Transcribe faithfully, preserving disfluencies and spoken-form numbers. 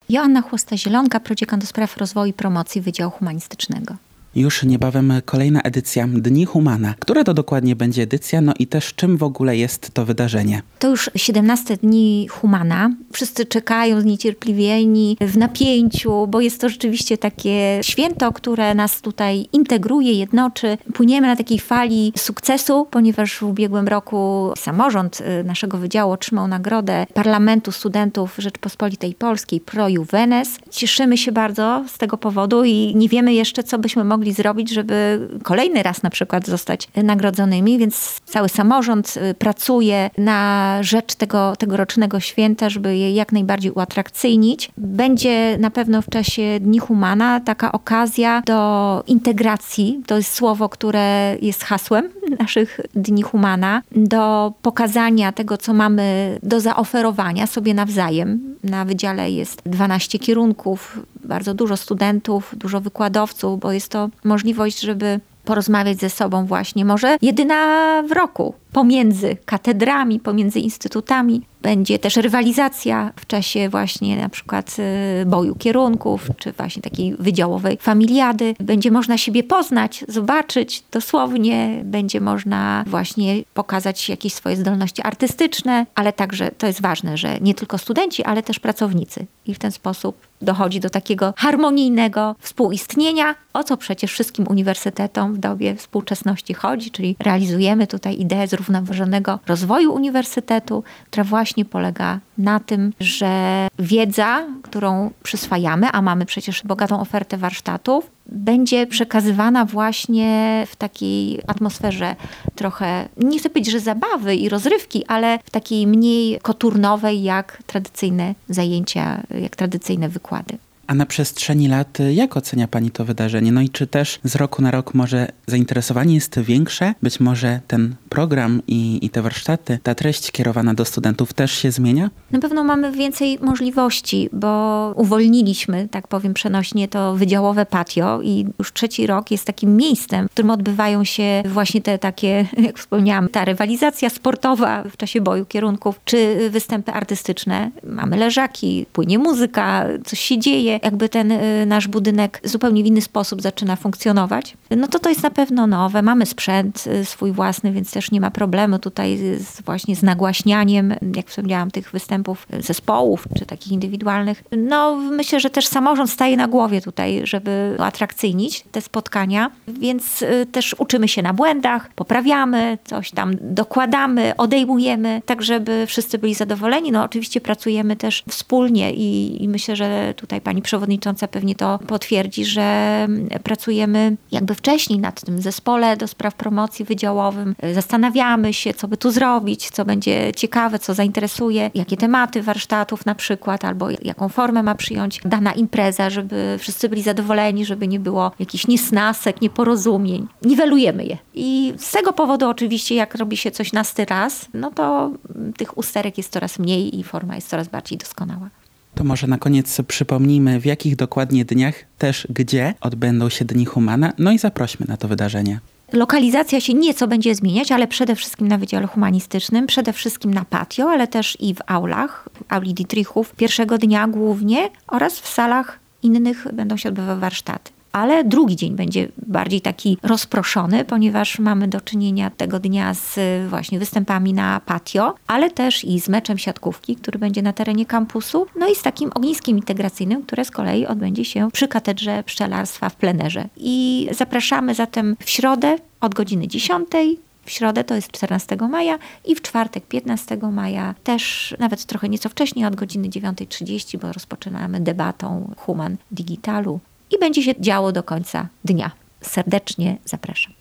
Joanna Chłosta-Zielonka, prodziekan do spraw rozwoju i promocji Wydziału Humanistycznego. Już niebawem kolejna edycja Dni Humana. Która to dokładnie będzie edycja, no i też czym w ogóle jest to wydarzenie? To już siedemnaste Dni Humana. Wszyscy czekają zniecierpliwieni, w napięciu, bo jest to rzeczywiście takie święto, które nas tutaj integruje, jednoczy. Płyniemy na takiej fali sukcesu, ponieważ w ubiegłym roku samorząd naszego wydziału otrzymał nagrodę Parlamentu Studentów Rzeczypospolitej Polskiej Pro Juvenes. Cieszymy się bardzo z tego powodu i nie wiemy jeszcze, co byśmy mogli mogli zrobić, żeby kolejny raz na przykład zostać nagrodzonymi, więc cały samorząd pracuje na rzecz tego tegorocznego święta, żeby je jak najbardziej uatrakcyjnić. Będzie na pewno w czasie Dni Humana taka okazja do integracji, to jest słowo, które jest hasłem naszych Dni Humana, do pokazania tego, co mamy do zaoferowania sobie nawzajem. Na wydziale jest dwanaście kierunków, bardzo dużo studentów, dużo wykładowców, bo jest to możliwość, żeby porozmawiać ze sobą właśnie, może jedyna w roku, pomiędzy katedrami, pomiędzy instytutami. Będzie też rywalizacja w czasie właśnie na przykład boju kierunków, czy właśnie takiej wydziałowej familiady. Będzie można siebie poznać, zobaczyć dosłownie, będzie można właśnie pokazać jakieś swoje zdolności artystyczne, ale także to jest ważne, że nie tylko studenci, ale też pracownicy. I w ten sposób dochodzi do takiego harmonijnego współistnienia, o co przecież wszystkim uniwersytetom w dobie współczesności chodzi, czyli realizujemy tutaj ideę zrównoważonego rozwoju uniwersytetu, która właśnie polega na tym, że wiedza, którą przyswajamy, a mamy przecież bogatą ofertę warsztatów, będzie przekazywana właśnie w takiej atmosferze trochę, nie chcę powiedzieć, że zabawy i rozrywki, ale w takiej mniej koturnowej jak tradycyjne zajęcia, jak tradycyjne wykłady. A na przestrzeni lat jak ocenia Pani to wydarzenie? No i czy też z roku na rok może zainteresowanie jest większe? Być może ten program i, i te warsztaty, ta treść kierowana do studentów też się zmienia? Na pewno mamy więcej możliwości, bo uwolniliśmy, tak powiem przenośnie, to wydziałowe patio i już trzeci rok jest takim miejscem, w którym odbywają się właśnie te takie, jak wspomniałam, ta rywalizacja sportowa w czasie boju kierunków, czy występy artystyczne. Mamy leżaki, płynie muzyka, coś się dzieje. Jakby ten y, nasz budynek zupełnie w inny sposób zaczyna funkcjonować, no to to jest na pewno nowe. Mamy sprzęt y, swój własny, więc też nie ma problemu tutaj z, właśnie z nagłaśnianiem, jak wspomniałam, tych występów zespołów, czy takich indywidualnych. No myślę, że też samorząd staje na głowie tutaj, żeby atrakcyjnić te spotkania, więc y, też uczymy się na błędach, poprawiamy, coś tam dokładamy, odejmujemy, tak żeby wszyscy byli zadowoleni. No oczywiście pracujemy też wspólnie i, i myślę, że tutaj pani przewodnicząca pewnie to potwierdzi, że pracujemy jakby wcześniej nad tym zespole do spraw promocji wydziałowym. Zastanawiamy się, co by tu zrobić, co będzie ciekawe, co zainteresuje, jakie tematy warsztatów na przykład, albo jaką formę ma przyjąć dana impreza, żeby wszyscy byli zadowoleni, żeby nie było jakichś niesnasek, nieporozumień. Niwelujemy je. I z tego powodu oczywiście, jak robi się coś na styl raz, no to tych usterek jest coraz mniej i forma jest coraz bardziej doskonała. To może na koniec przypomnijmy, w jakich dokładnie dniach, też gdzie odbędą się Dni Humana, no i zaprośmy na to wydarzenie. Lokalizacja się nieco będzie zmieniać, ale przede wszystkim na Wydziale Humanistycznym, przede wszystkim na patio, ale też i w aulach, w auli Dietrichów pierwszego dnia głównie oraz w salach innych będą się odbywały warsztaty. Ale drugi dzień będzie bardziej taki rozproszony, ponieważ mamy do czynienia tego dnia z właśnie występami na patio, ale też i z meczem siatkówki, który będzie na terenie kampusu, no i z takim ogniskiem integracyjnym, które z kolei odbędzie się przy Katedrze Pszczelarstwa w plenerze. I zapraszamy zatem w środę od godziny dziesiątej, w środę to jest czternastego maja i w czwartek piętnastego maja też nawet trochę nieco wcześniej od godziny dziewiątej trzydzieści, bo rozpoczynamy debatą Human Digitalu. I będzie się działo do końca dnia. Serdecznie zapraszam.